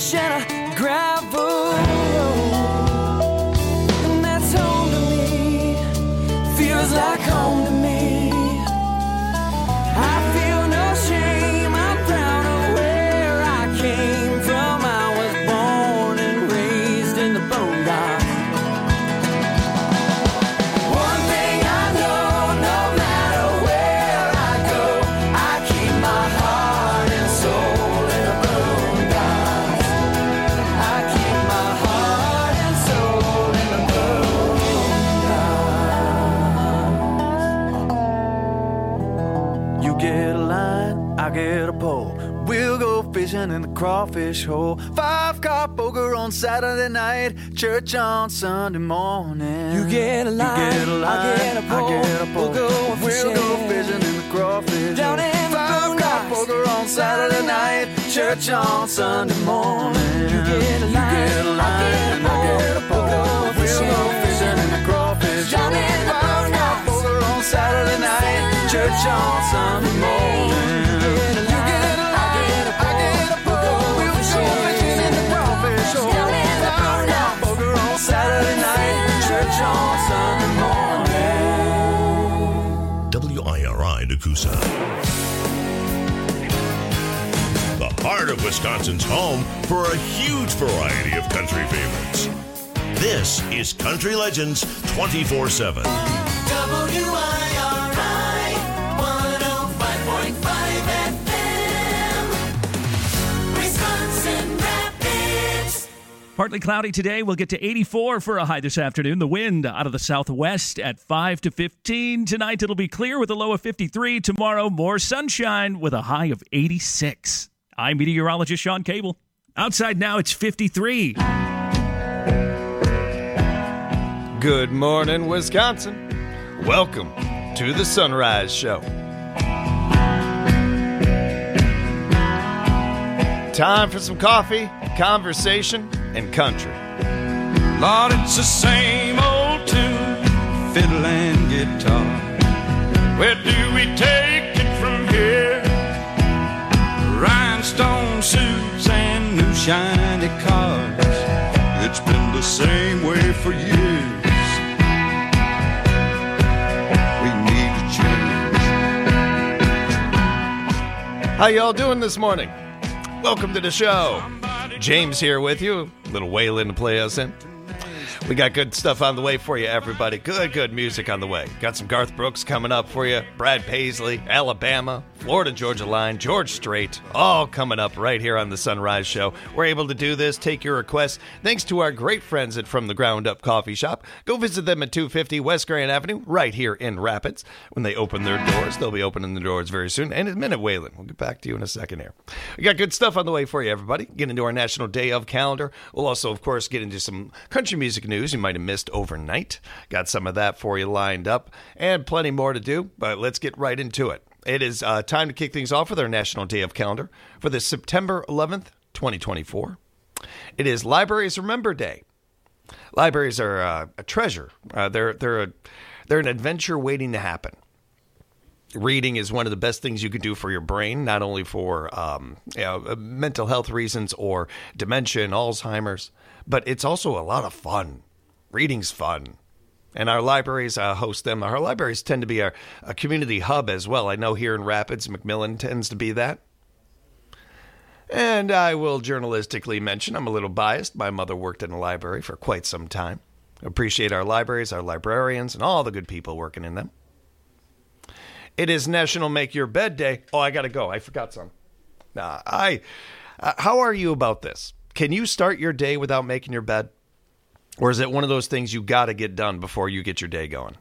bush and a gravel road. And that's home to me, feels like home to me. I feel no shame, I'm proud of where I came from. I was born and raised in the boondocks. One thing I know, no matter where I go, I keep my heart and soul in the boondocks. I keep my heart and soul in the boondocks. You get a line, I get a pole. We'll go fishing in the crawfish hole. 5-car poker on Saturday night, church on Sunday morning. You get a line, I get a pole. We'll go fishing in the crawfish down in 5-car poker on Saturday night, church on Sunday morning. You get a line, I get a pole. We'll go fishing in the crawfish down in 5-car poker on Saturday night, church on Sunday morning. Saturday night, church on Sunday morning. WIRI Nakusa. The heart of Wisconsin's home for a huge variety of country favorites. This is Country Legends 24/7. WIRI 105.5 FM. Wisconsin Rapids. Partly cloudy today. We'll get to 84 for a high this afternoon. The wind out of the southwest at 5 to 15. Tonight it'll be clear with a low of 53. Tomorrow, more sunshine with a high of 86. I'm meteorologist Sean Cable. Outside now, it's 53. Good morning, Wisconsin. Welcome to the Sunrise Show. Time for some coffee, conversation, and country. Lord, it's the same old tune, fiddle and guitar. Where do we take it from here? Rhinestone suits and new shiny cars. It's been the same way for years. We need to change. How y'all doing this morning? Welcome to the show. James here with you. A little Waylon to play us in. We got good stuff on the way for you, everybody. Good music on the way. Got some Garth Brooks coming up for you. Brad Paisley, Alabama, Florida-Georgia line, George Strait, all coming up right here on the Sunrise Show. We're able to do this, take your requests, thanks to our great friends at From the Ground Up Coffee Shop. Go visit them at 250 West Grand Avenue, right here in Rapids. When they open their doors, they'll be opening the doors very soon. And in a minute, Waylon, we'll get back to you in a second here. We got good stuff on the way for you, everybody. Get into our National Day of calendar. We'll also, of course, get into some country music news you might have missed overnight. Got some of that for you lined up, and plenty more to do, but let's get right into it. It is time to kick things off with our National Day of calendar for the September 11th, 2024. It is Libraries Remember Day. Libraries are a treasure. They're an adventure waiting to happen. Reading is one of the best things you can do for your brain, not only for mental health reasons or dementia and Alzheimer's, but it's also a lot of fun. Reading's fun. And our libraries host them. Our libraries tend to be a community hub as well. I know here in Rapids, McMillan tends to be that. And I will journalistically mention I'm a little biased. My mother worked in a library for quite some time. Appreciate our libraries, our librarians, and all the good people working in them. It is National Make Your Bed Day. Oh, I got to go. I forgot some. How are you about this? Can you start your day without making your bed? Or is it one of those things you got to get done before you get your day going?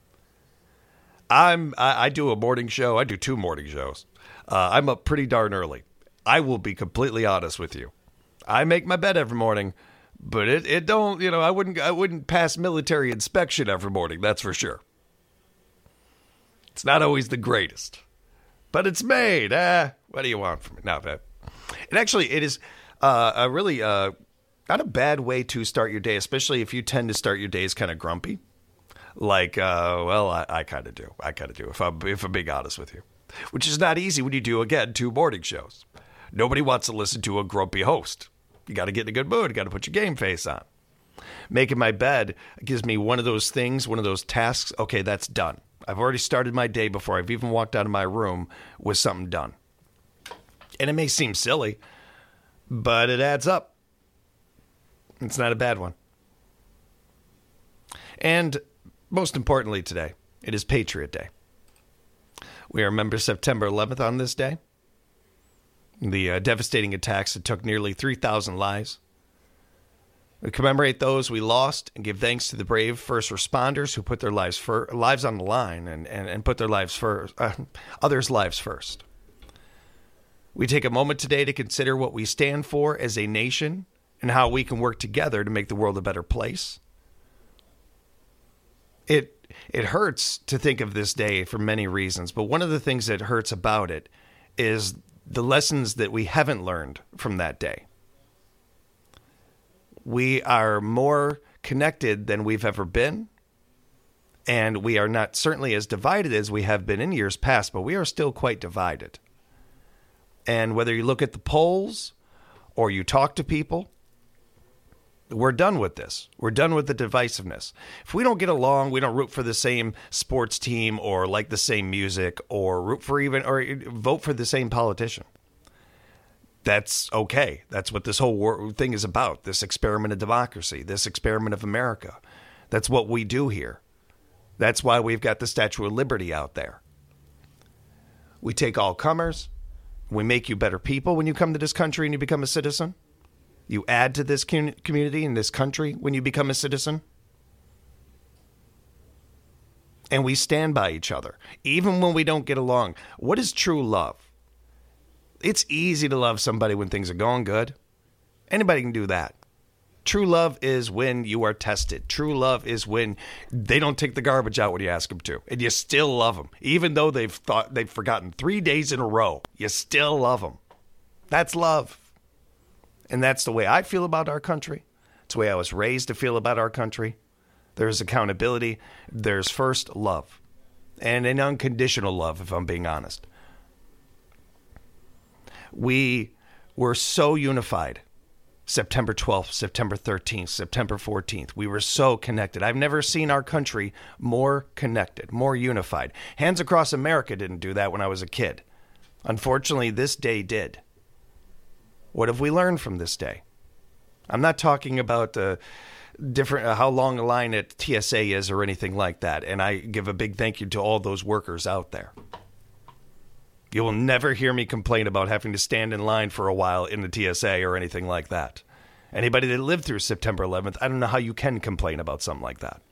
I do a morning show. I do 2 morning shows. I'm up pretty darn early. I will be completely honest with you. I make my bed every morning, but it don't, I wouldn't pass military inspection every morning. That's for sure. It's not always the greatest, but it's made. What do you want from me? No, it is a really not a bad way to start your day, especially if you tend to start your days kind of grumpy. Like, I kind of do. If I'm being honest with you, which is not easy when you do, again, 2 morning shows. Nobody wants to listen to a grumpy host. You got to get in a good mood. You got to put your game face on. Making my bed gives me one of those things, one of those tasks. Okay, that's done. I've already started my day before I've even walked out of my room with something done. And it may seem silly, but it adds up. It's not a bad one. And most importantly today, it is Patriot Day. We remember September 11th on this day. The devastating attacks that took nearly 3,000 lives. We commemorate those we lost and give thanks to the brave first responders who put their lives on the line and put their lives first, others' lives first. We take a moment today to consider what we stand for as a nation and how we can work together to make the world a better place. It hurts to think of this day for many reasons, but one of the things that hurts about it is the lessons that we haven't learned from that day. We are more connected than we've ever been, and we are not certainly as divided as we have been in years past, but we are still quite divided. And whether you look at the polls or you talk to people, we're done with this. We're done with the divisiveness. If we don't get along, we don't root for the same sports team or like the same music or root for or vote for the same politician. That's okay. That's what this whole thing is about, this experiment of democracy, this experiment of America. That's what we do here. That's why we've got the Statue of Liberty out there. We take all comers. We make you better people when you come to this country and you become a citizen. You add to this community in this country when you become a citizen. And we stand by each other, even when we don't get along. What is true love? It's easy to love somebody when things are going good. Anybody can do that. True love is when you are tested. True love is when they don't take the garbage out when you ask them to, and you still love them. Even though they've forgotten 3 days in a row, you still love them. That's love. And that's the way I feel about our country. It's the way I was raised to feel about our country. There's accountability. There's first love. And an unconditional love, if I'm being honest. We were so unified. September 12th, September 13th, September 14th. We were so connected. I've never seen our country more connected, more unified. Hands Across America didn't do that when I was a kid. Unfortunately, this day did. What have we learned from this day? I'm not talking about how long a line at TSA is or anything like that. And I give a big thank you to all those workers out there. You will never hear me complain about having to stand in line for a while in the TSA or anything like that. Anybody that lived through September 11th, I don't know how you can complain about something like that.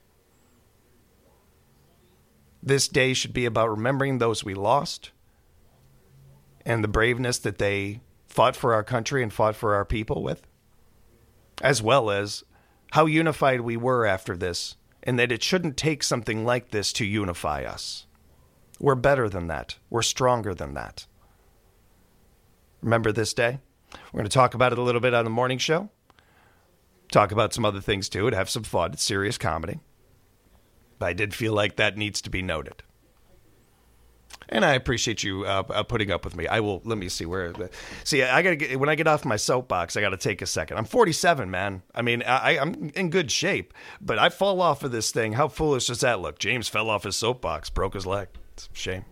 This day should be about remembering those we lost and the braveness that they fought for our country and fought for our people with, as well as how unified we were after this, and that it shouldn't take something like this to unify us. We're better than that. We're stronger than that. Remember this day? We're going to talk about it a little bit on the morning show. Talk about some other things too and have some fun. It's serious comedy. But I did feel like that needs to be noted. And I appreciate you putting up with me. I will. Let me see where. I gotta get, when I get off my soapbox, I got to take a second. I'm 47, man. I mean, I'm in good shape, but I fall off of this thing. How foolish does that look? James fell off his soapbox, broke his leg. It's a shame.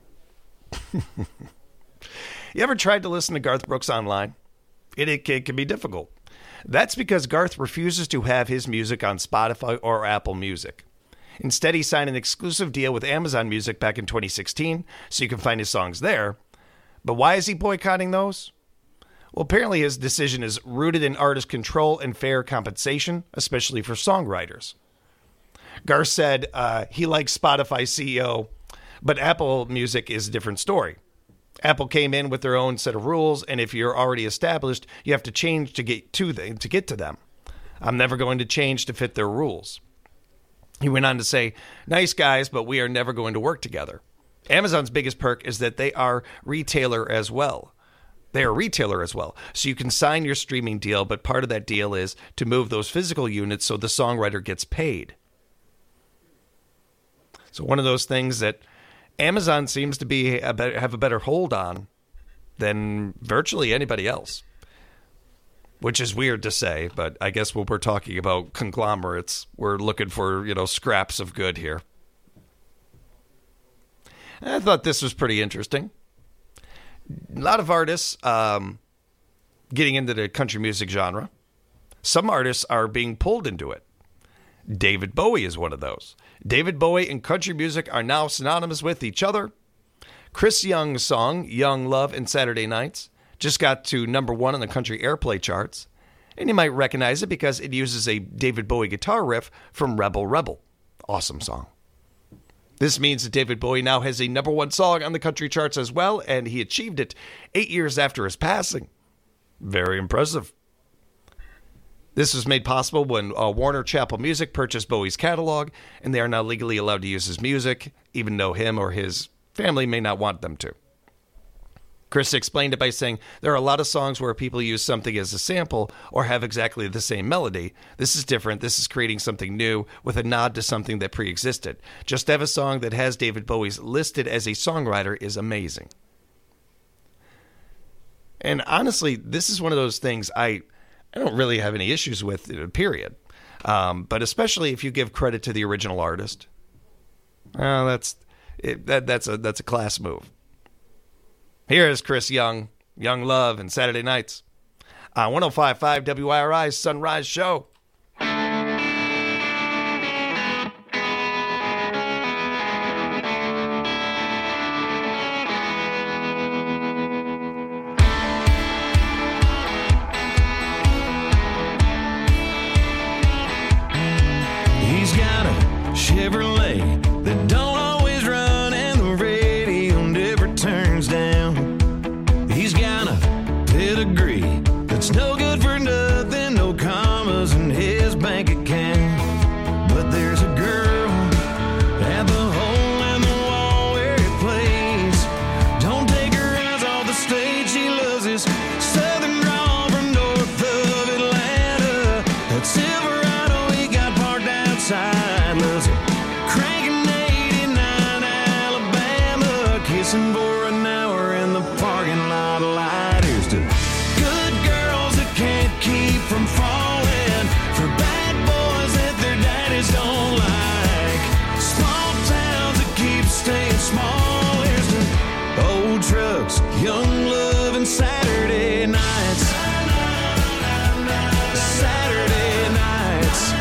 You ever tried to listen to Garth Brooks online? It can be difficult. That's because Garth refuses to have his music on Spotify or Apple Music. Instead, he signed an exclusive deal with Amazon Music back in 2016, so you can find his songs there. But why is he boycotting those? Well, apparently his decision is rooted in artist control and fair compensation, especially for songwriters. Garth said he likes Spotify CEO, but Apple Music is a different story. Apple came in with their own set of rules, and if you're already established, you have to change to get to them. I'm never going to change to fit their rules. He went on to say, nice guys, but we are never going to work together. Amazon's biggest perk is that they are retailer as well. They are a retailer as well. So you can sign your streaming deal, but part of that deal is to move those physical units so the songwriter gets paid. So one of those things that Amazon seems to be have a better hold on than virtually anybody else. which is weird to say, but I guess when we're talking about conglomerates, we're looking for, scraps of good here. And I thought this was pretty interesting. A lot of artists getting into the country music genre. Some artists are being pulled into it. David Bowie is one of those. David Bowie and country music are now synonymous with each other. Chris Young's song, Young Love and Saturday Nights, just got to number 1 on the country airplay charts. And you might recognize it because it uses a David Bowie guitar riff from Rebel Rebel. Awesome song. This means that David Bowie now has a number 1 song on the country charts as well, and he achieved it 8 years after his passing. Very impressive. This was made possible when Warner Chappell Music purchased Bowie's catalog, and they are now legally allowed to use his music, even though him or his family may not want them to. Chris explained it by saying, there are a lot of songs where people use something as a sample or have exactly the same melody. This is different. This is creating something new with a nod to something that pre-existed. Just to have a song that has David Bowie's listed as a songwriter is amazing. And honestly, this is one of those things I don't really have any issues with, period. But especially if you give credit to the original artist. That's a class move. Here is Chris Young, Young Love, and Saturday Nights on 105.5 WIRI's Sunrise Show. He's got a Chevrolet that don't always run and the radio never turns down. He's got a pedigree that's no good for nothing, no commas in his bank account. But there's a girl at the hole in the wall where he plays. Don't take her eyes off the stage, she loves his southern drawl from north of Atlanta. That Silverado he got parked outside, loves it cranking 89 Alabama, kissing for an hour in the parking lot light. Here's to good girls that can't keep from falling, for bad boys that their daddies don't like, small towns that keep staying small. Here's to old trucks, young love, and Saturday nights. Saturday nights.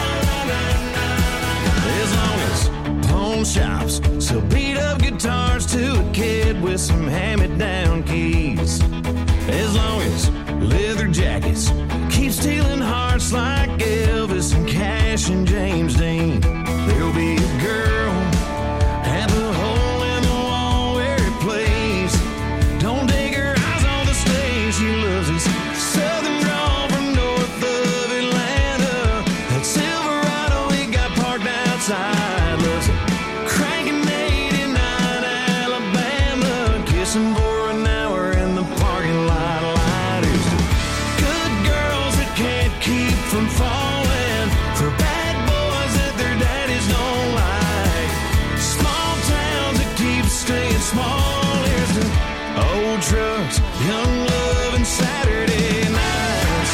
As long as pawn shops sell beat up guitars to a kid with some hand-me-down keys. As long as leather jackets keep stealing hearts like Elvis and Cash and James Dean, there'll be a girl at the hole in the wall where he plays. Don't take her eyes on the stage, she loves his southern drawl from north of Atlanta. That Silverado he got parked outside, loves it cranking 89 Alabama, kissing for an hour in the parking lot. Lighters to good girls that can't keep from falling, for bad boys that their daddies don't like, small towns that keep staying small. Here's to old trucks, young love, and Saturday nights.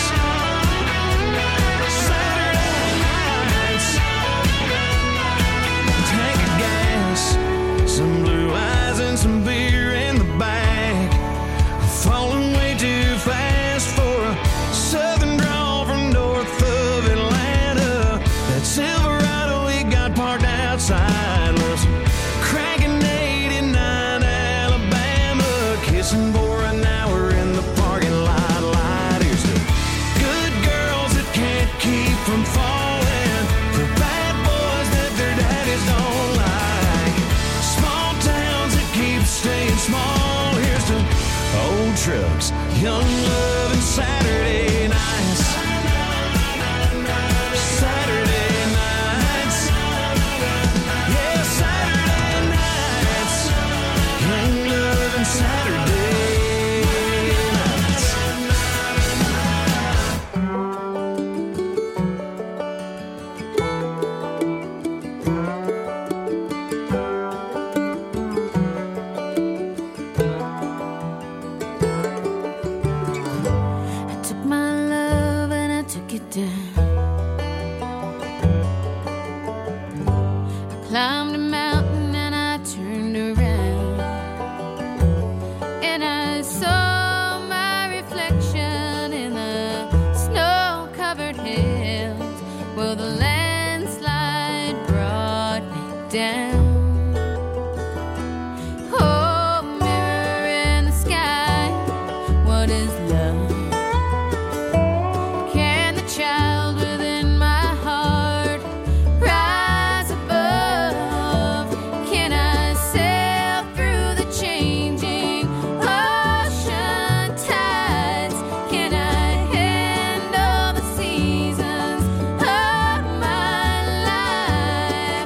Saturday nights. Tank of gas, some blue eyes, and some beer in the back. Falling way too fast for a southern drawl from north of Atlanta. That Silverado he got parked outside, loves cranking 89 Alabama, kissing for an hour in the parking lot. Lighters to good girls that can't keep from falling, for bad boys that their daddies don't like, small towns that keep staying small. Here's to old trucks, young love, and Saturday nights. Saturday nights. Yeah, Saturday nights. Young love and Saturday nights. take it down. I climbed a mountain and I turned around, and I saw my reflection in the snow-covered hills. Well, the landslide brought me down. Oh, mirror in the sky, what is love? Can the child within my heart rise above? Can I sail through the changing ocean tides? Can I handle the seasons of my life?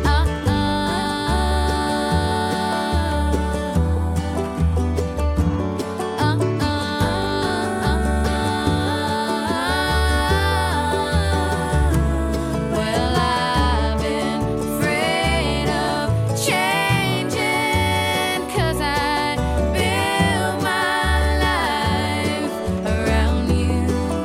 Well, I've been afraid of changing, 'cause I built my life around you.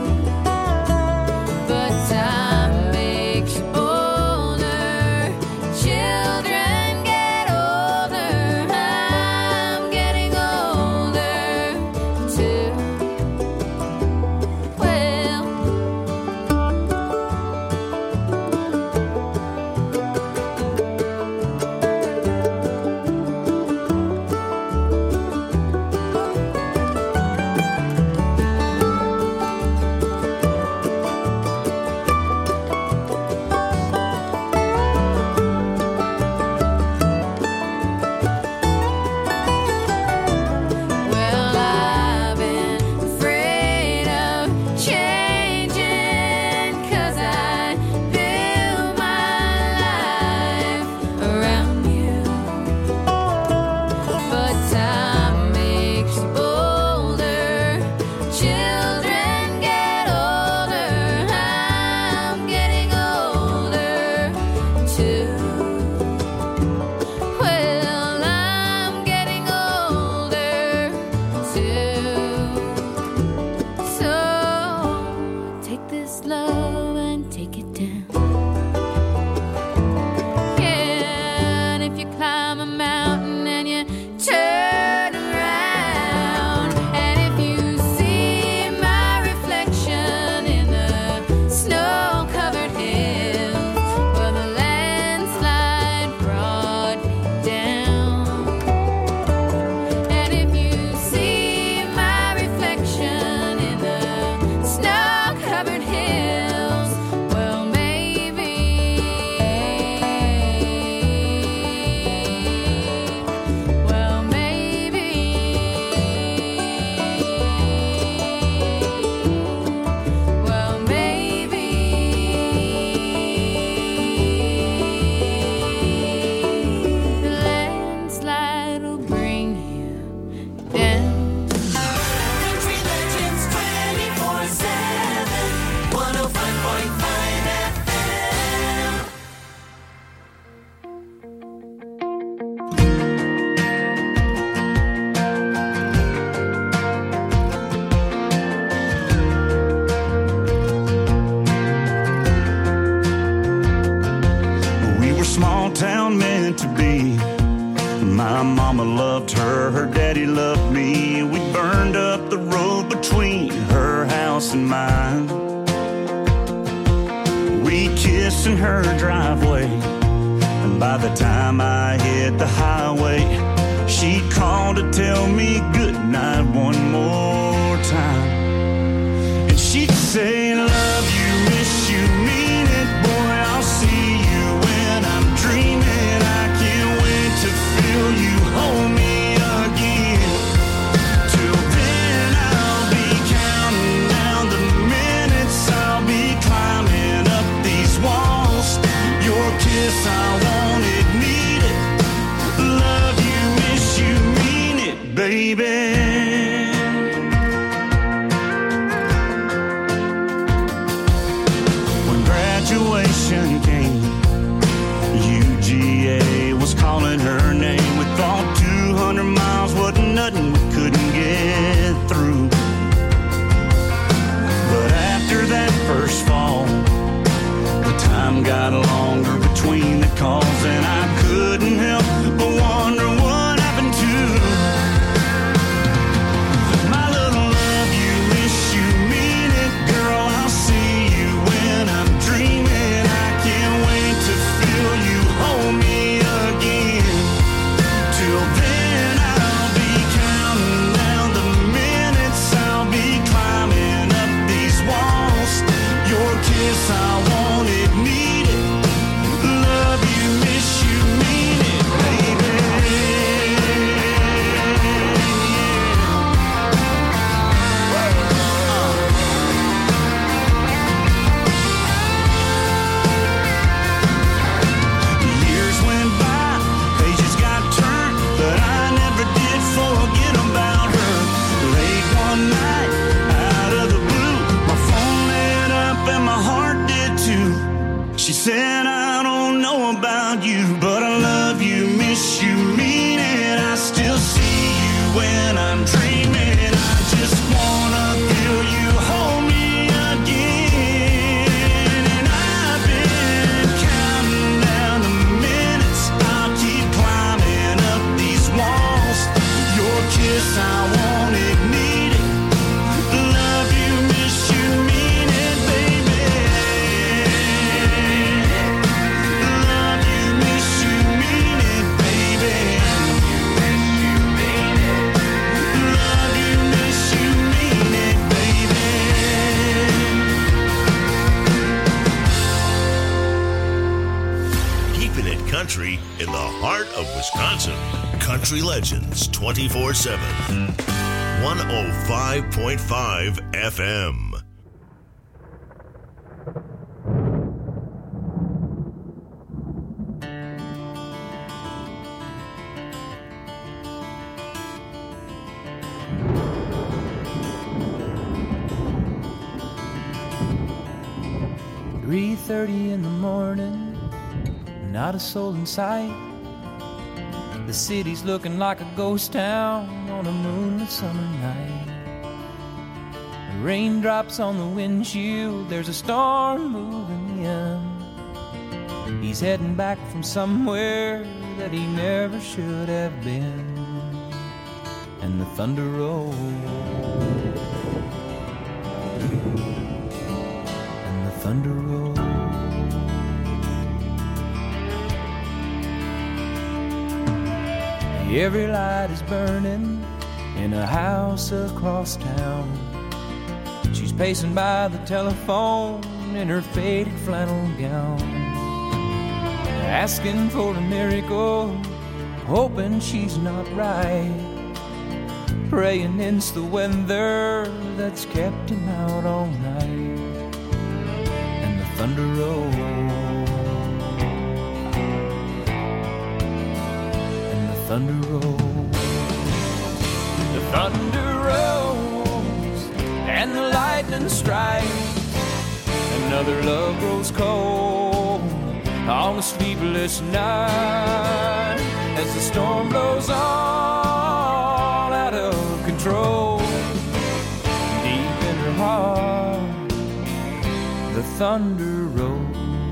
But time makes you older, children get older, I'm getting older too. Well, well, I've been afraid of changing, 'cause I built my life around you. But time makes you older, children get older, I'm getting older too. Well, I'm getting older too. So take this love and take it down. Yeah, and if you climb a mountain and you turn around, and if you see my reflection in the snow-covered hills, well, the landslide brought me down. And if you see my reflection in the snow-covered hills, well, maybe, well, maybe, well, maybe the landslide will bring you down. Country Legends 24/7, 105.5 FM. We were small town meant to be. My mama loved her, her daddy loved me. We burned up the road between her house and mine. We kissed in her driveway, and by the time I hit the highway, she called to tell me goodnight one more time. And she'd say, love you, miss you, mean it, boy, I'll see you when I'm dreaming. I can't wait to feel you hold me again. Till then I'll be counting down the minutes, I'll be climbing up these walls. Your kiss, I want it, need it. Love you, miss you, mean it, baby. When graduation came, UGA was calling her name. We thought 200 miles wasn't nothing we couldn't get through. But after that first calls, and I couldn't help but wonder what happened to my little love. You wish you mean it, girl. I'll see you when I'm dreaming. I can't wait to feel you hold me again. Till then I'll be counting down the minutes. I'll be climbing up these walls. Your kiss, I want it, need it. Love you, miss you, mean it, baby. Years went by, pages got turned, but I never did forget about her. Late one night, out of the blue, my phone lit up and my heart did too. She said, I don't know about you, but I love you, miss you, mean it. I still see you when I'm dreaming. I just wanna feel you hold me again. And I've been counting down the minutes. I'll keep climbing up these walls. Your kiss, I want it, need it. Love you, miss you, mean it, baby. Love you, miss you, mean it, baby. Love you, miss you, mean it, baby. Keeping it country in the heart of Wisconsin. Country Legends 24/7. 105.5 FM. "3:30 in the morning, not a soul in sight. The city's looking like a ghost town on a moonlit summer night. Raindrops on the windshield, there's a storm moving in. He's heading back from somewhere that he never should have been. And the thunder rolls, and the thunder rolls. Every light is burning in a house across town. She's pacing by the telephone in her faded flannel gown, asking for a miracle, hoping she's not right, praying it's the weather that's kept him out all night. And the thunder rolls, and the thunder rolls, the thunder rolls, and the lightning strikes. Another love grows cold on a sleepless night as the storm blows all out of control. Deep in her heart, the thunder rolls.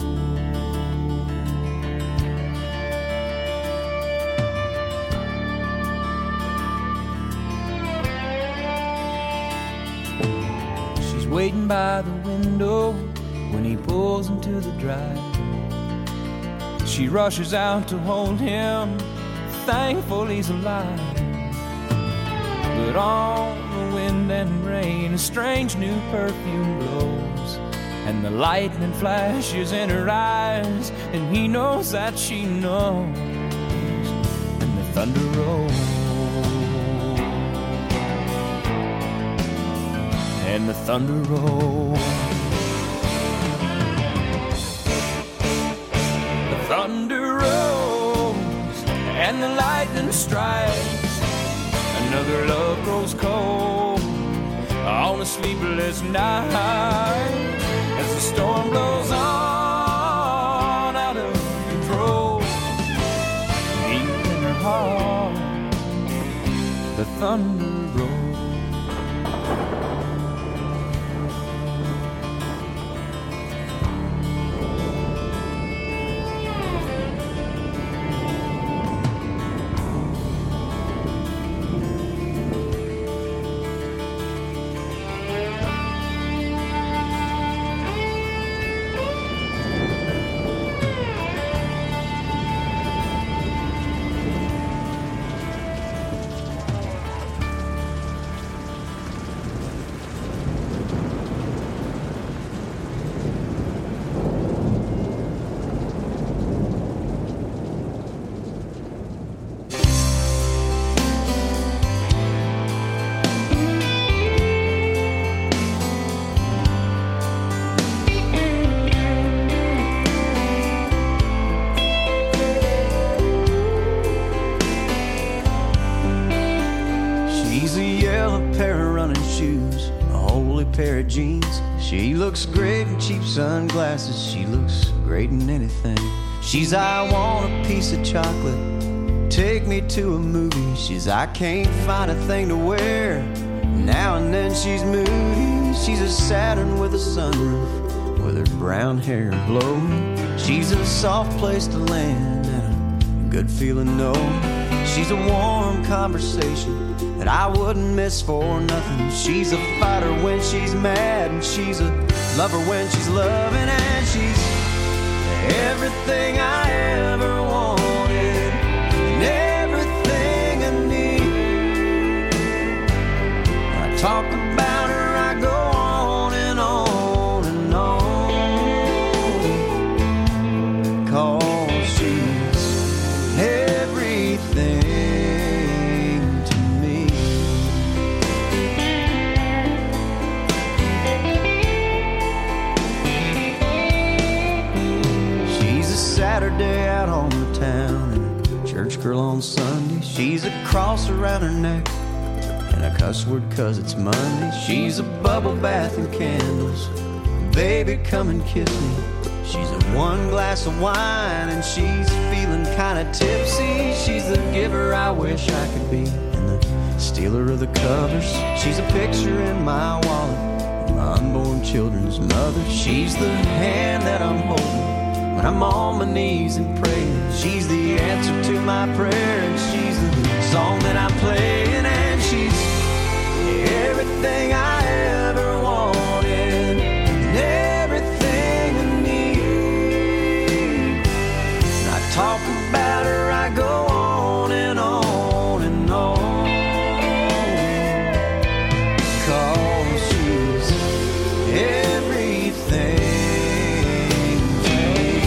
She's waiting by the window when he pulls into the drive. She rushes out to hold him, thankful he's alive. But on the wind and rain, a strange new perfume blows, and the lightning flashes in her eyes, and he knows that she knows. And the thunder rolls, and the thunder rolls. Thunder rolls and the lightning strikes. Another love grows cold on a sleepless night as the storm blows on out of control. Deep in her heart, the thunder rolls. She looks great in cheap sunglasses. She looks great in anything. She's, I want a piece of chocolate, take me to a movie. She's, I can't find a thing to wear. Now and then she's moody. She's a Saturn with a sunroof, with her brown hair blowing. She's a soft place to land and a good feeling, no. She's a warm conversation that I wouldn't miss for nothing. She's a fighter when she's mad, and she's a lover when she's loving, and she's everything I ever wanted and everything I need. When I talk about her, I go on and on and on, 'cause she's everything to me. She's a Saturday out on the town and a church girl on Sunday. She's a cross around her neck and a cuss word 'cause it's Monday. She's a bubble bath and candles, baby come and kiss me. She's a one glass of wine and she's feeling kinda tipsy. She's the giver I wish I could be and the stealer of the covers. She's a picture in my wallet, my unborn children's mother. She's the hand that I'm holding when I'm on my knees and praying. She's the answer to my prayer, and she's the song that I'm playing, and she's everything I ever wanted and everything I need. And I talk about her, I go on and on and on, 'cause she's everything to me.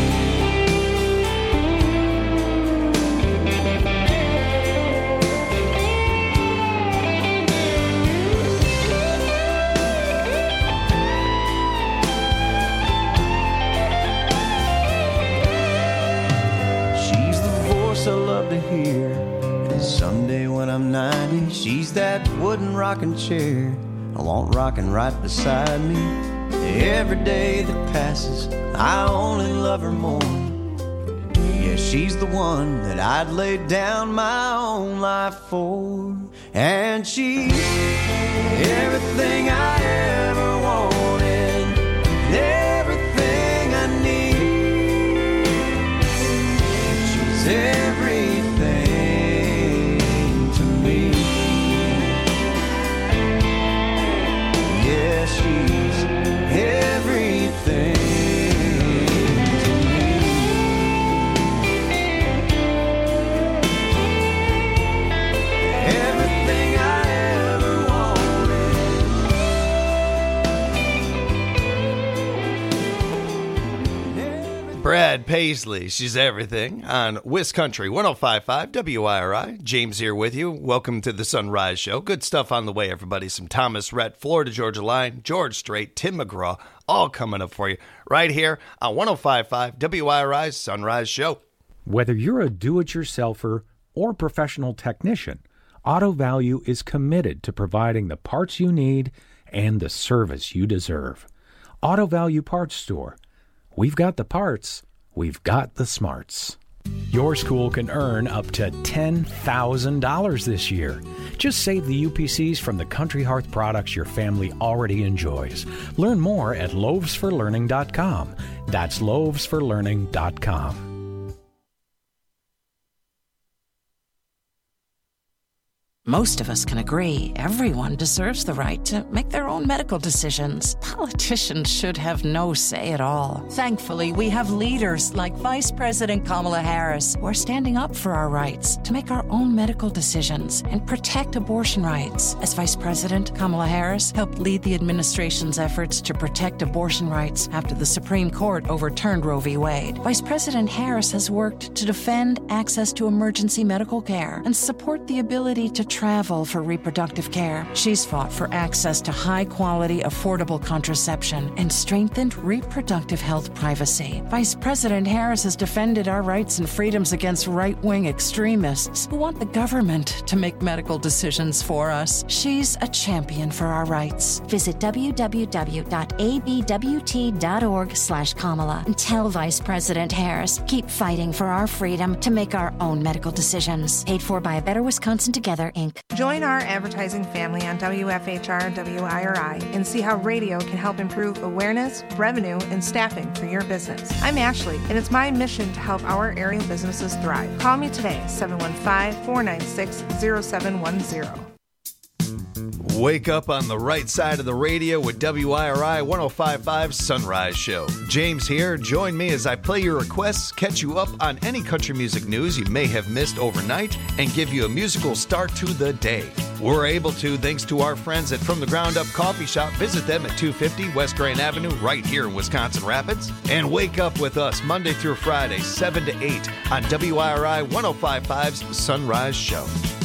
She's the voice I love to hear, and someday when I'm 90, she's that wooden rocking chair I want rocking right beside me. Every day that passes, I only love her more. Yeah, she's the one that I'd lay down my own life for, and she's everything I ever wanted and everything I need. She's everything to me. Yeah, she's everything to me. Everything I ever wanted. Brad Paisley, she's everything on Wiz Country 105.5 WIRI. James here with you. Welcome to the Sunrise Show. Good stuff on the way, everybody. Some Thomas Rhett, Florida Georgia Line, George Strait, Tim McGraw, all coming up for you right here on 105.5 WIRI's Sunrise Show. Whether you're a do-it-yourselfer or professional technician, Auto Value is committed to providing the parts you need and the service you deserve. Auto Value Parts Store. We've got the parts, we've got the smarts. Your school can earn up to $10,000 this year. Just save the UPCs from the Country Hearth products your family already enjoys. Learn more at loavesforlearning.com. That's loavesforlearning.com. Most of us can agree everyone deserves the right to make their own medical decisions. Politicians should have no say at all. Thankfully, we have leaders like Vice President Kamala Harris who are standing up for our rights to make our own medical decisions and protect abortion rights. As Vice President, Kamala Harris helped lead the administration's efforts to protect abortion rights after the Supreme Court overturned Roe v. Wade. Vice President Harris has worked to defend access to emergency medical care and support the ability to travel for reproductive care. She's fought for access to high-quality, affordable contraception and strengthened reproductive health privacy. Vice President Harris has defended our rights and freedoms against right-wing extremists who want the government to make medical decisions for us. She's a champion for our rights. Visit www.abwt.org/Kamala and tell Vice President Harris, keep fighting for our freedom to make our own medical decisions. Paid for by A Better Wisconsin Together, Inc. Join our advertising family on WFHR WIRI and see how radio can help improve awareness, revenue, and staffing for your business. I'm Ashley, and it's my mission to help our area businesses thrive. Call me today, 715-496-0710. Wake up on the right side of the radio with WIRI 105.5 Sunrise Show. James here. Join me as I play your requests, catch you up on any country music news you may have missed overnight, and give you a musical start to the day. We're able to thanks to our friends at From the Ground Up Coffee Shop. Visit them at 250 West Grand Avenue right here in Wisconsin Rapids. And wake up with us Monday through Friday, 7 to 8 on WIRI 105.5's Sunrise Show.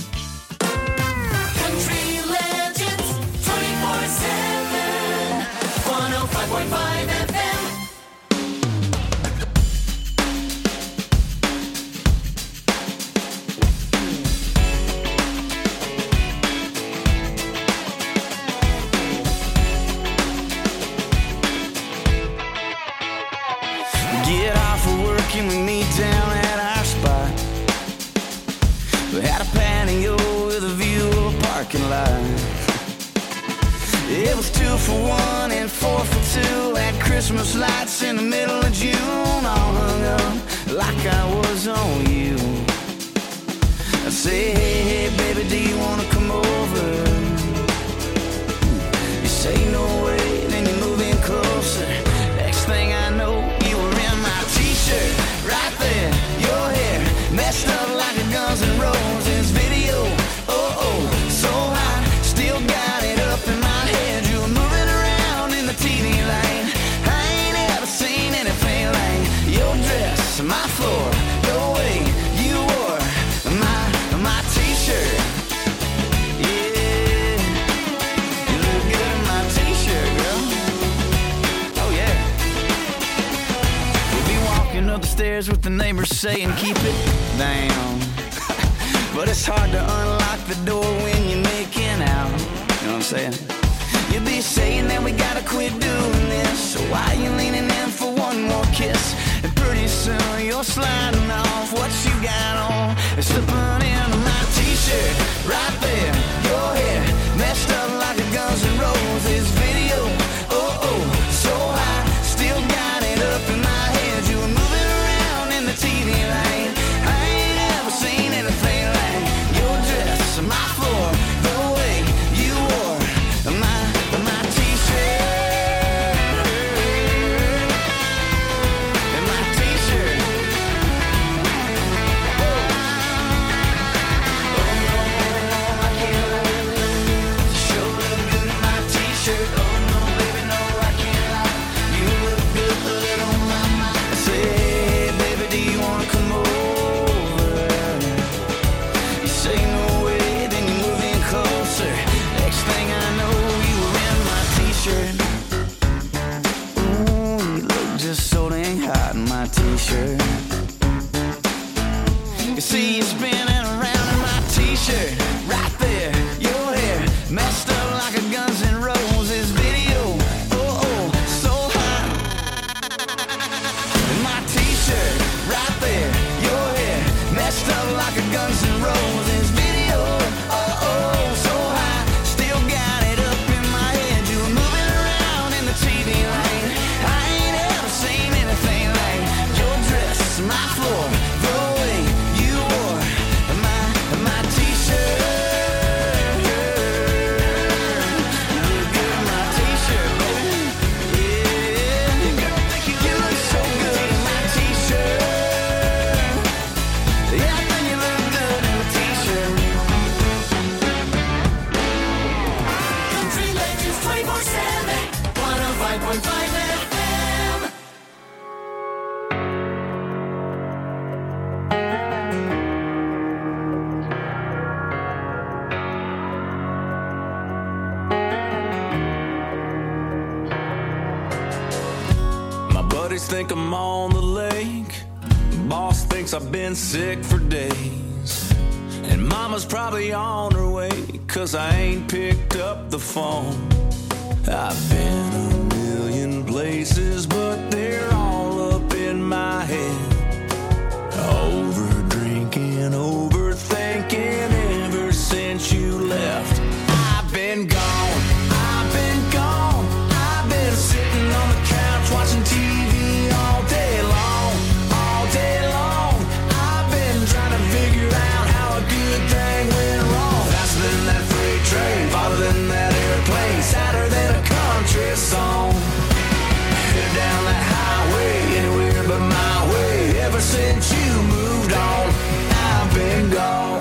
Country Legends 24/7 105.5 FM. Get off of work and we meet down at our spot. We had a patio with a view of a parking lot. It was 2 for $1 and 4 for $2. Had Christmas lights in the middle of June, all hung up like I was on you. I say, hey, baby, do you wanna come over? You say no way, then you move in closer. Next thing I know, you were in my t-shirt, right there. Your hair messed up like a Guns N' Roses video. Oh, so hot, still got it up in my head. You were moving around in the TV light. I ain't ever seen anything like your dress, my floor, the way you wore my t-shirt. Yeah, you look good in my t-shirt, girl. Oh yeah. We'll be walking up the stairs with the neighbors saying keep it down. But it's hard to unlock the door when you're making out. You know what I'm saying? You'll be saying that we gotta quit doing this. So why you leaning in for one more kiss? And pretty soon you're sliding off what you got on and slipping into my t-shirt. Right there, your hair messed up like a Guns N' Roses video. Oh, so high, still got it up in my head. You were moving around in the TV light. I ain't ever seen anything like your dress, my floor, the way you wore my t-shirt. And my t-shirt. Sure look good in my t-shirt. Oh no, baby, no, I can't lie. You look good on my mind. I say, hey, baby, do you wanna come over? You say no way, then you move in closer. Next thing I know, you were in my t-shirt. Ooh, you look just so dang hot in my t-shirt. You see you spinning around in my t-shirt. Right there, your hair messed up like a Guns N' Roses video. Oh, so hot. In my t-shirt, right there, your hair messed up like a Guns N' Roses video. Oh, so high, still got it up in my head. You were moving around in the TV light. I ain't ever seen anything like your dress, my floor, the way you wore my t-shirt. Buddies think I'm on the lake. Boss thinks I've been sick for days. And mama's probably on her way, 'cause I ain't picked up the phone. I've been a million places, but they're all up in my head. Over drinking, overthinking ever since you left. I've been gone, I've been gone. I've been sitting on the couch watching TV all day long, all day long. I've been trying to figure out how a good thing went wrong. Faster than that freight train, farther than that airplane, sadder than a country song. Headed down that highway, anywhere but my way. Ever since you moved on, I've been gone.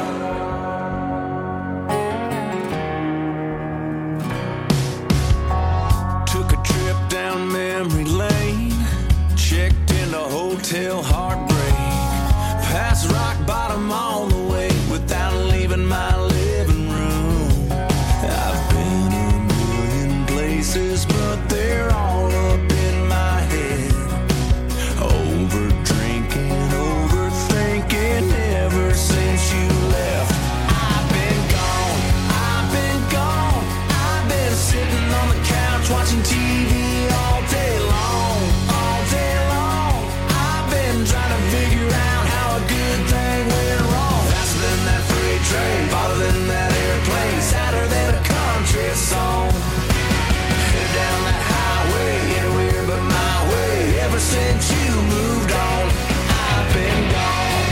Took a trip down memory lane, checked into Hotel Heartbreak, past rock bottom all the way without leaving my living room. I've been a million places, but they're all up in my head. Over drinking, overthinking ever since you left. I've been gone, I've been gone. I've been sitting on the couch watching TV all day long, all day long. I've been trying to figure out how a good thing went wrong. Faster than that freight train, farther than that airplane, sadder than a country song. Headed down that highway, anywhere but my way. Ever since you moved on, I've been gone.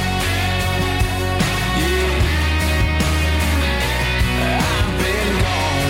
Yeah, I've been gone.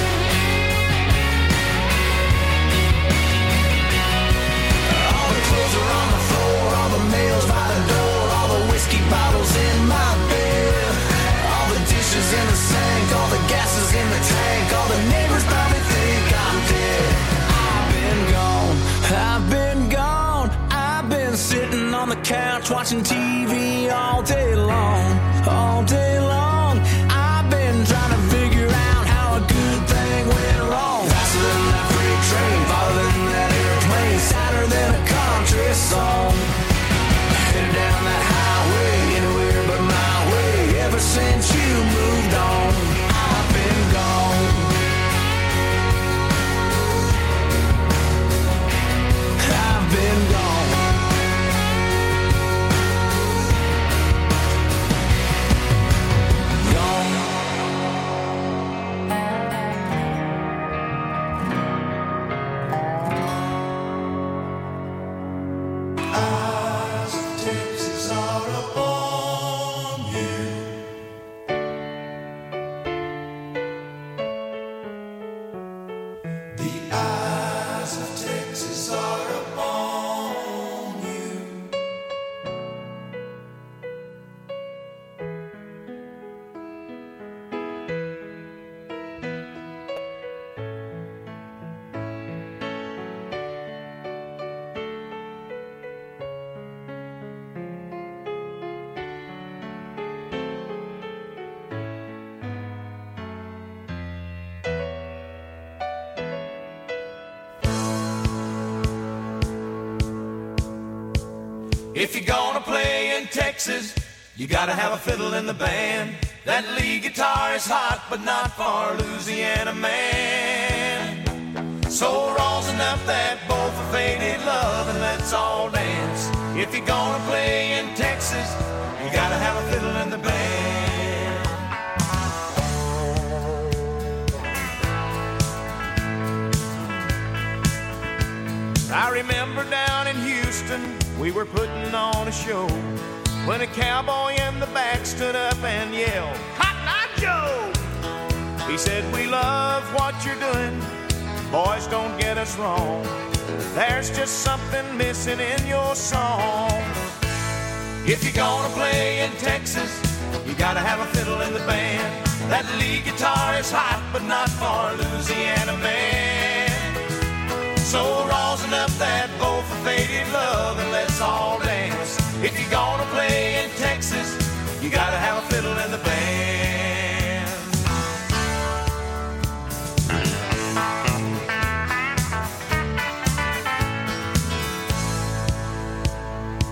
All the clothes are on the floor, all the mail's by the door, all the whiskey bottles in my bed, all the dishes in the sink, all the gases in the tank, all the neighbors probably think I'm dead. I've been gone, I've been gone. I've been sitting on the couch watching TV all day long, all day long. I've been trying to figure out how a good thing went wrong. Faster than that freight train, farther than that airplane, sadder than a country song. Headed down that highway, anywhere but my way. Ever since you moved on, I've been gone. I've been gone. Eyes of Texas are upon you. The eyes of Texas are upon you. If you're gonna play in Texas, you gotta have a fiddle in the band. That lead guitar is hot, but not for Louisiana man. So rosin up that bowl for faded love and let's all dance. If you're gonna play in Texas, you gotta have a fiddle in the band. I remember down in Houston, we were putting on a show when a cowboy in the back stood up and yelled, "Cotton Eye Joe!" He said, "We love what you're doing, boys, don't get us wrong. There's just something missing in your song. If you're gonna play in Texas, you gotta have a fiddle in the band. That lead guitar is hot, but not for Louisiana man. So rosin up that bowl for faded love and let's all dance. If you're gonna play in Texas, you gotta have a fiddle in the band."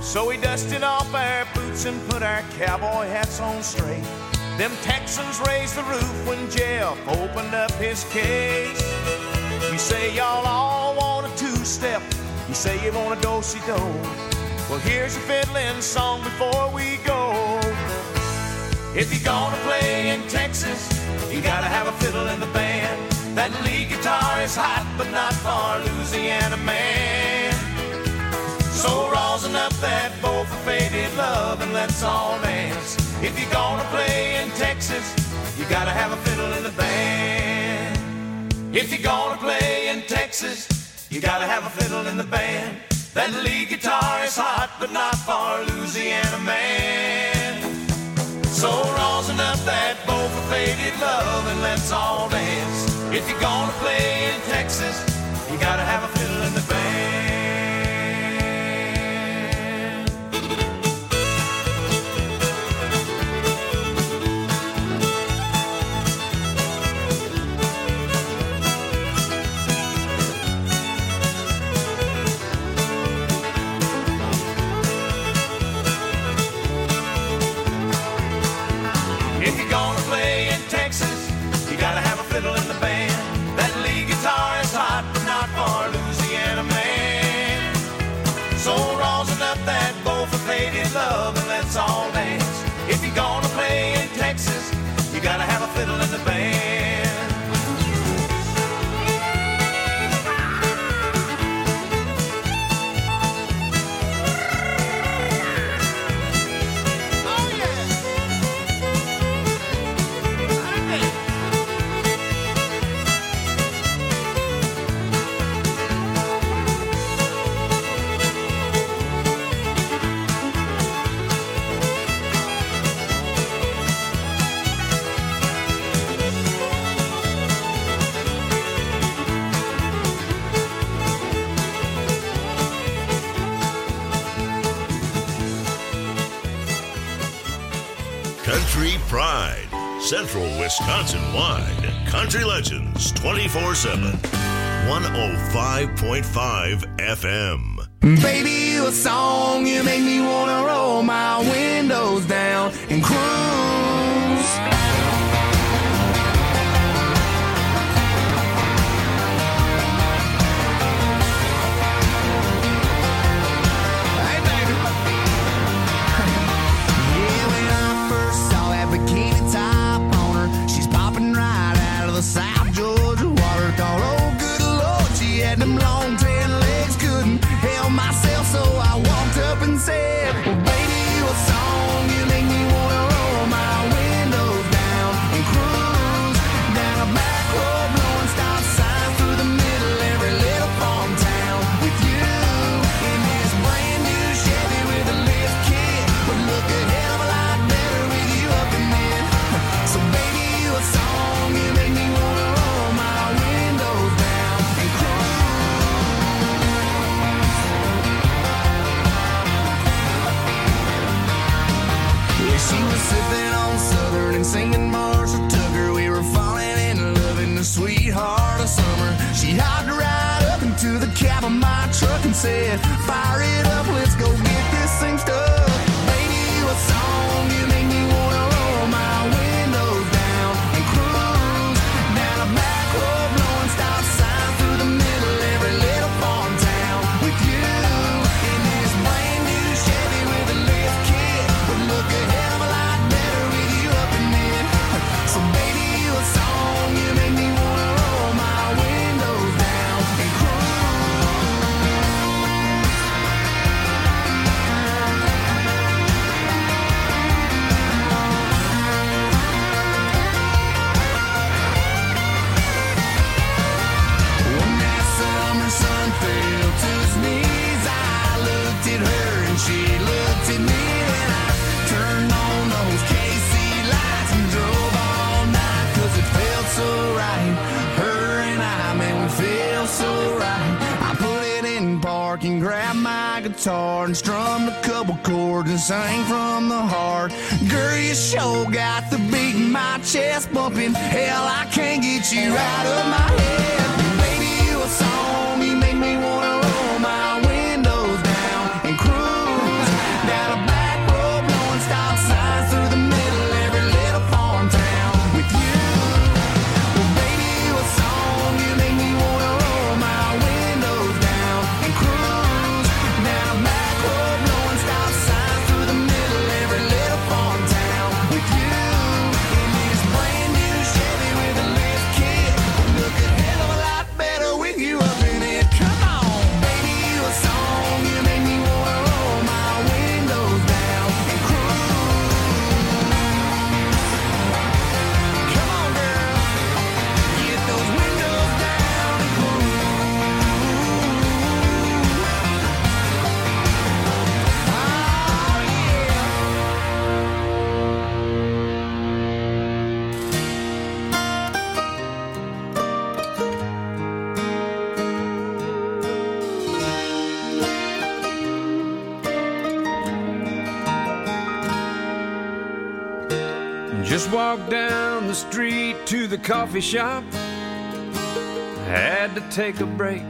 So we dusted off our boots and put our cowboy hats on straight. Them Texans raised the roof when Jeff opened up his case. You say y'all all want a two-step. You say you want a do-si-do. Well, here's a fiddling song before we go. If you're gonna play in Texas, you gotta have a fiddle in the band. That lead guitar is hot, but not for Louisiana man. So rosin up that bow for faded love and let's all dance. If you're gonna play in Texas, you gotta have a fiddle in the band. If you're gonna play in Texas, you gotta have a fiddle in the band. That lead guitar is hot, but not for Louisiana man. So rosin up that bow for faded love and let's all dance. If you're gonna play in Texas, you gotta have a fiddle in the band. If you're gonna play in Texas, you gotta have a fiddle in the band. That lead guitar is hot, but not for Louisiana man. So rosin up that bow for faded love and let's all dance. If you're gonna play in Texas, you gotta have a fiddle in the band. Country Pride, Central Wisconsin wide. Country Legends 24/7. 105.5 FM. Baby, you a song, you make me wanna roll my windows down and cruise. Hey, baby. Yeah, when I first saw that bikini top on her, she's popping right out of the South Georgia water. Thought, oh, good Lord, she had them long tan legs, couldn't help myself, so I walked up and said, well, baby, you a song, you make me wanna roll my windows down and cruise down a back road, blowing stop signs through the middle every little farm town with you in this brand new Chevy with a lift kit. Would look a hell of a lot better with you up in it. So baby, you a song, you make me wanna roll my windows down and yeah, she was sipping on Southern and singing Marshall Tucker. We were falling in love in the sweetheart of summer. She hopped right up into the cab of my truck and said, fire it up, let's go get this thing stuck. Baby, you a song, you make me wanna roll my windows down and cruise down a back road, blowing stop signs through the middle every little farm town with you in this brand new Chevy with a lift kit. Would look a hell of a lot better with you up in it. So baby, you a song, you make me wanna roll my windows down and cruise. When that summer sun fell to his knees, I looked at her and she looked at me, and I turned on those KC lights and drove all night, 'cause it felt so right. Her and I, man, we feel so right. I put it in park and grabbed my guitar and strummed a couple chords and sang from the heart. Girl, you sure got the beat in my chest bumping. Hell, I can't get you out of my head. Baby, you a song, you make me wanna roll my windows down and cruise Just walked down the street to the coffee shop. Had to take a break.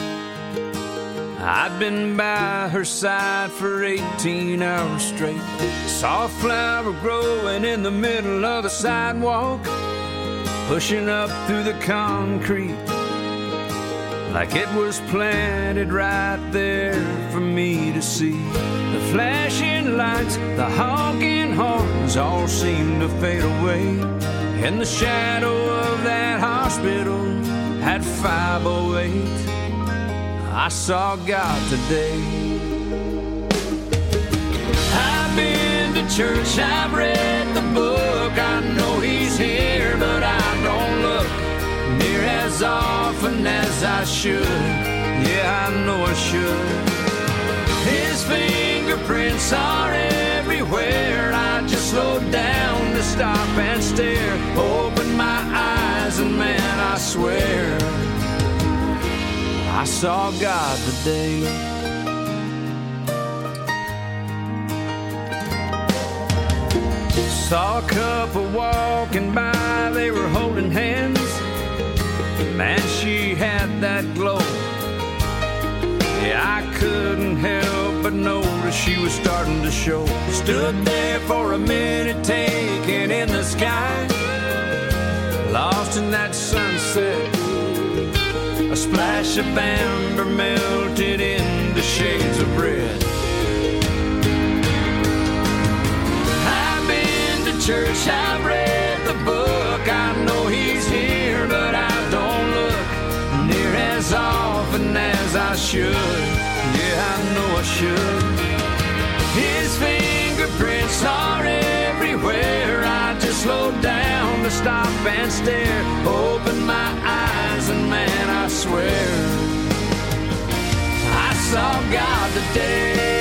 I'd been by her side for 18 hours straight. Saw a flower growing in the middle of the sidewalk, pushing up through the concrete like it was planted right there for me to see. The flashing lights, the honking horns all seemed to fade away, and the shadow of that hospital had 508. I saw God today. I've been to church, I've read the book, I know He's here, but I don't look near as often as I should. Yeah, I know I should. His fingerprints are everywhere. I just slowed down to stop and stare. Open my eyes and man, I swear I saw God today. Saw a couple walking by, they were holding hands. Man, she had that glow. Yeah, I couldn't help but notice she was starting to show. Stood there for a minute, taking in the sky, lost in that sunset. A splash of amber melted into shades of red. I've been to church, I've read the book, I know He's here, but I don't look near as often as I should. Yeah, I know I should. His fingerprints are everywhere. I just slowed down to stop and stare. Open my eyes and man, I swear I saw God today.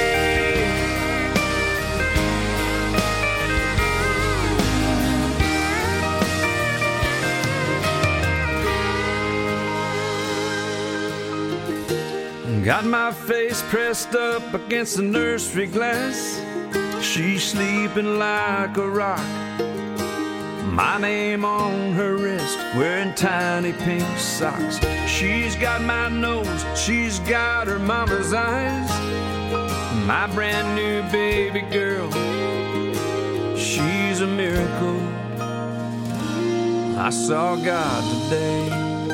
Got my face pressed up against the nursery glass. She's sleeping like a rock. My name on her wrist, wearing tiny pink socks. She's got my nose, she's got her mama's eyes. My brand new baby girl, she's a miracle. I saw God today.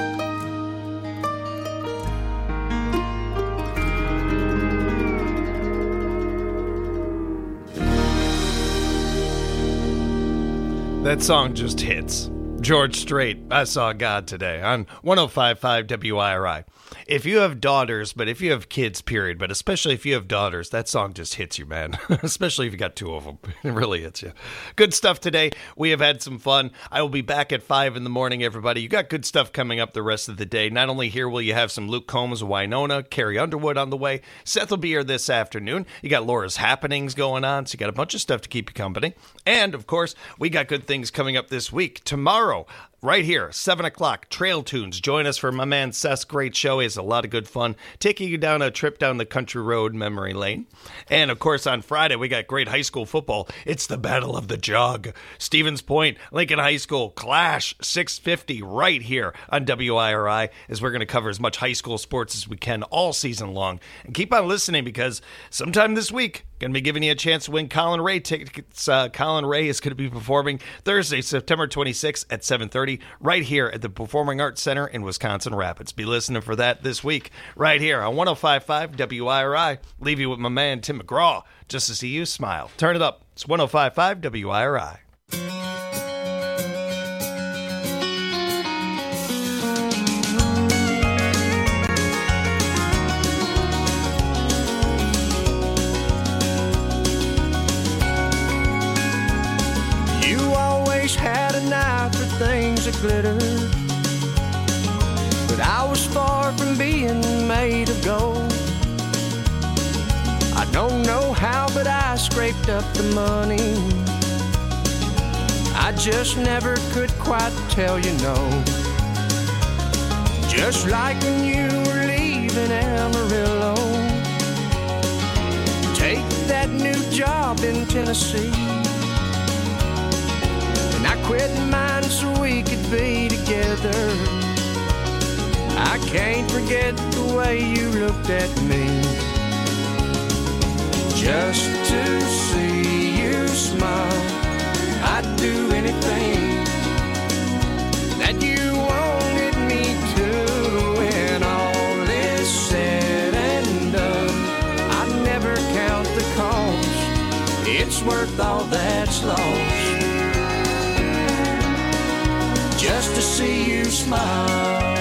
That song just hits. George Strait, I Saw God Today on 105.5 WIRI. If you have daughters, but if you have kids, period, but especially if you have daughters, that song just hits you, man. Especially if you got two of them. It really hits you. Good stuff today. We have had some fun. I will be back at 5 in the morning, everybody. You got good stuff coming up the rest of the day. Not only here will you have some Luke Combs, Winona, Carrie Underwood on the way. Seth will be here this afternoon. You got Laura's Happenings going on, so you got a bunch of stuff to keep you company. And, of course, we got good things coming up this week. Tomorrow, right here, 7 o'clock, Trail Tunes. Join us for my man Seth's great show. He has a lot of good fun, taking you down a trip down the country road memory lane. And, of course, on Friday, we got great high school football. It's the Battle of the Jug. Stevens Point, Lincoln High School, Clash, 6:50 right here on WIRI, as we're going to cover as much high school sports as we can all season long. And keep on listening, because sometime this week, going to be giving you a chance to win Colin Ray tickets. Colin Ray is going to be performing Thursday, September 26th at 7:30 right here at the Performing Arts Center in Wisconsin Rapids. Be listening for that this week right here on 105.5 WIRI. Leave you with my man Tim McGraw just to see you smile. Turn it up. It's 105.5 WIRI. Had an eye for things that glitter, but I was far from being made of gold. I don't know how, but I scraped up the money. I just never could quite tell you no. Just like when you were leaving Amarillo, take that new job in Tennessee. I quit mine so we could be together. I can't forget the way you looked at me. Just to see you smile, I'd do anything that you wanted me to. When all is said and done, I never count the cost. It's worth all that's lost. Just to see you smile.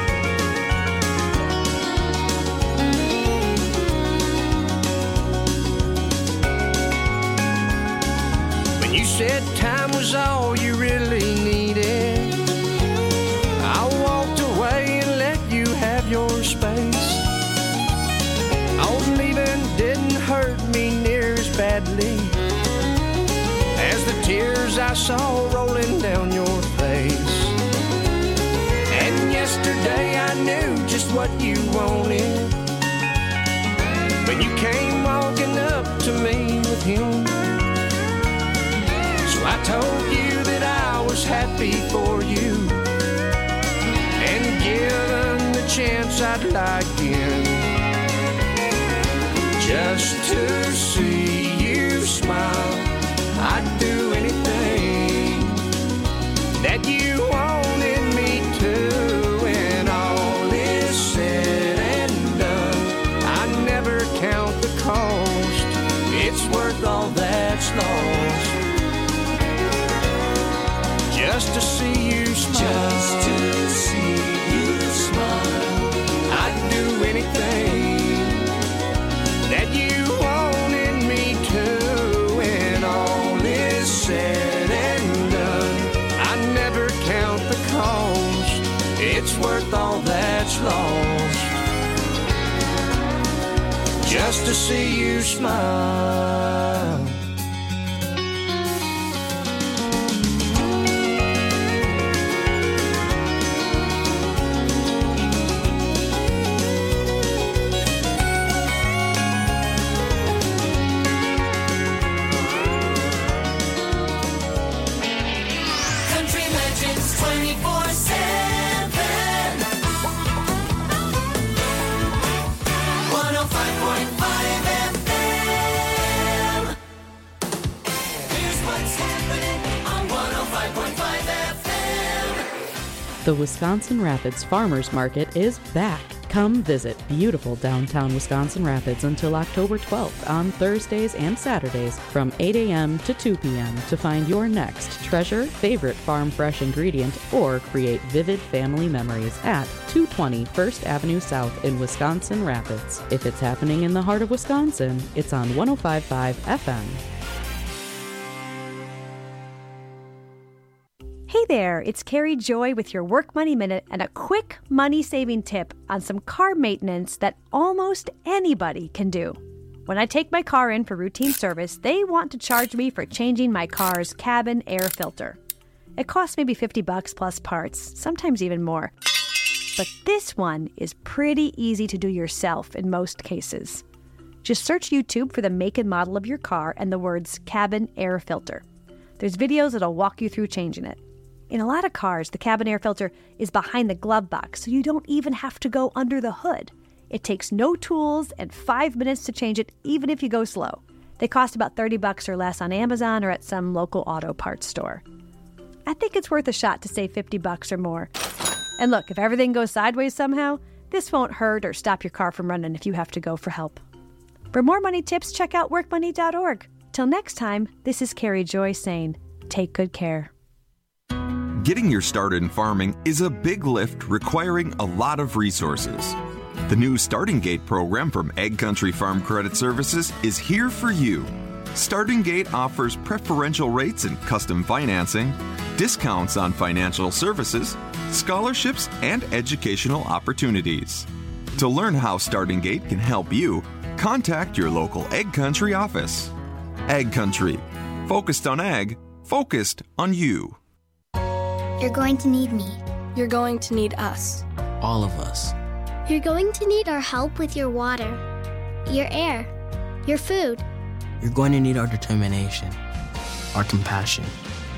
When you said time was all you really needed, I walked away and let you have your space. Oh, leaving didn't hurt me near as badly as the tears I saw rolling down your face. And yesterday I knew just what you wanted when you came walking up to me with him. So I told you that I was happy for you, and given the chance I'd like in, just to see you smile, I'd do anything that you wanted me to. When all is said and done, I never count the cost. It's worth all that's lost. Just to see you smile. Just to see you smile. I'd do anything that you wanted me to. When all is said and done, I never count the cost. It's worth all that's lost. Just to see you smile. The Wisconsin Rapids Farmers Market is back. Come visit beautiful downtown Wisconsin Rapids until October 12th on Thursdays and Saturdays from 8 a.m. to 2 p.m. to find your next treasure, favorite farm fresh ingredient, or create vivid family memories at 220 First Avenue South in Wisconsin Rapids. If it's happening in the heart of Wisconsin, it's on 105.5 FM. Hey there, it's Carrie Joy with your Work Money Minute and a quick money-saving tip on some car maintenance that almost anybody can do. When I take my car in for routine service, they want to charge me for changing my car's cabin air filter. It costs maybe $50 plus parts, sometimes even more. But this one is pretty easy to do yourself in most cases. Just search YouTube for the make and model of your car and the words cabin air filter. There's videos that'll walk you through changing it. In a lot of cars, the cabin air filter is behind the glove box, so you don't even have to go under the hood. It takes no tools and 5 minutes to change it, even if you go slow. They cost about $30 or less on Amazon or at some local auto parts store. I think it's worth a shot to save $50 or more. And look, if everything goes sideways somehow, this won't hurt or stop your car from running if you have to go for help. For more money tips, check out workmoney.org. Till next time, this is Carrie Joy saying, take good care. Getting your start in farming is a big lift requiring a lot of resources. The new Starting Gate program from Ag Country Farm Credit Services is here for you. Starting Gate offers preferential rates and custom financing, discounts on financial services, scholarships, and educational opportunities. To learn how Starting Gate can help you, contact your local Ag Country office. Ag Country. Focused on ag, focused on you. You're going to need me. You're going to need us. All of us. You're going to need our help with your water, your air, your food. You're going to need our determination, our compassion,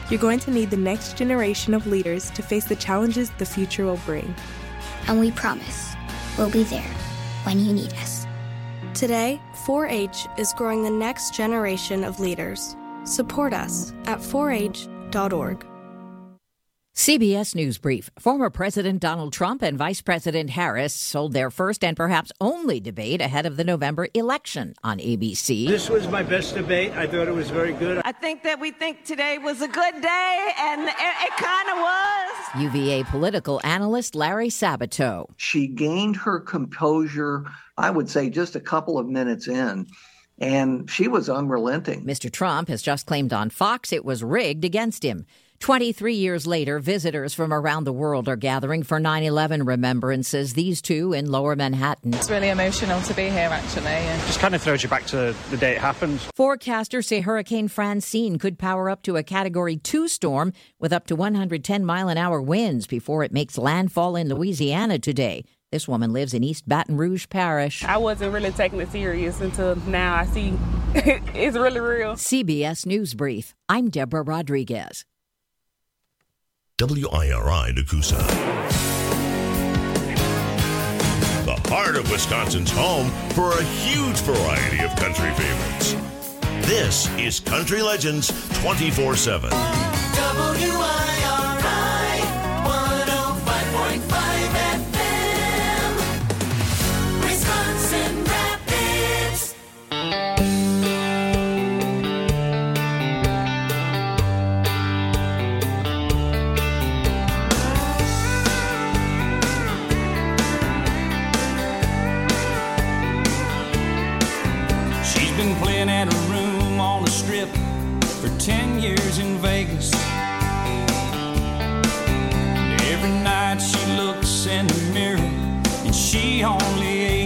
You're going to need the next generation of leaders to face the challenges the future will bring. And we promise we'll be there when you need us. Today, 4-H is growing the next generation of leaders. Support us at 4h.org. CBS News Brief. Former President Donald Trump and Vice President Harris hold their first and perhaps only debate ahead of the November election on ABC. This was my best debate. I thought it was very good. I think that we think today was a good day, and it kind of was. UVA political analyst Larry Sabato. She gained her composure, I would say, just a couple of minutes in. And she was unrelenting. Mr. Trump has just claimed on Fox it was rigged against him. 23 years later, visitors from around the world are gathering for 9/11 remembrances, these two in Lower Manhattan. It's really emotional to be here, actually. Yeah. Just kind of throws you back to the day it happened. Forecasters say Hurricane Francine could power up to a Category 2 storm with up to 110-mile-an-hour winds before it makes landfall in Louisiana today. This woman lives in East Baton Rouge Parish. I wasn't really taking it serious until now I see it's really real. CBS News Brief. I'm Deborah Rodriguez. WIRI Nakusa. The heart of Wisconsin's home for a huge variety of country favorites. This is Country Legends 24/7. WIRI 105.5 FM, Wisconsin Rapids. She's been playing at a room on the strip for 10 years in Vegas. And every night she looks in the mirror and she only